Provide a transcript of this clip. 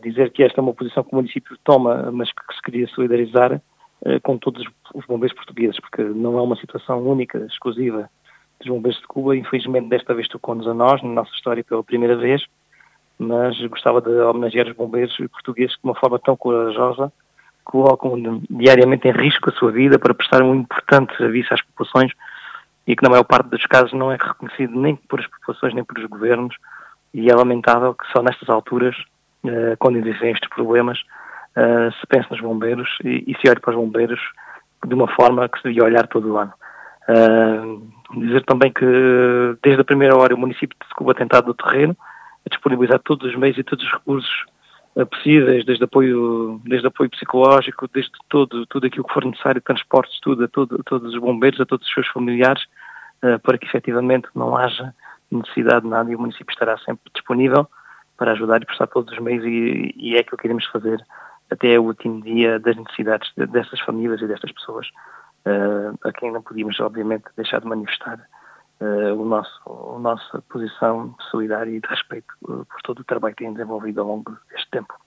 dizer que esta é uma posição que o município toma, mas que se queria solidarizar com todos os bombeiros portugueses, porque não é uma situação única, exclusiva dos bombeiros de Cuba. Infelizmente, desta vez tocou-nos a nós, na nossa história, pela primeira vez, mas gostava de homenagear os bombeiros portugueses de uma forma tão corajosa, colocam diariamente em risco a sua vida para prestar um importante serviço às populações e que na maior parte dos casos não é reconhecido nem por as populações nem pelos governos, e é lamentável que só nestas alturas, quando existem estes problemas, se pense nos bombeiros e se olhe para os bombeiros de uma forma que se devia olhar todo o ano. Dizer também que desde a primeira hora o município de Cuba tem estado no terreno a disponibilizar todos os meios e todos os recursos possíveis, desde apoio psicológico, desde tudo aquilo que for necessário, transportes, tudo, a todos os bombeiros, a todos os seus familiares, para que efetivamente não haja necessidade de nada, e o município estará sempre disponível para ajudar e prestar todos os meios, e é aquilo que iremos fazer até o último dia das necessidades dessas famílias e destas pessoas, a quem não podíamos, obviamente, deixar de manifestar a nossa posição solidária e de respeito por todo o trabalho que têm desenvolvido ao longo deste tempo.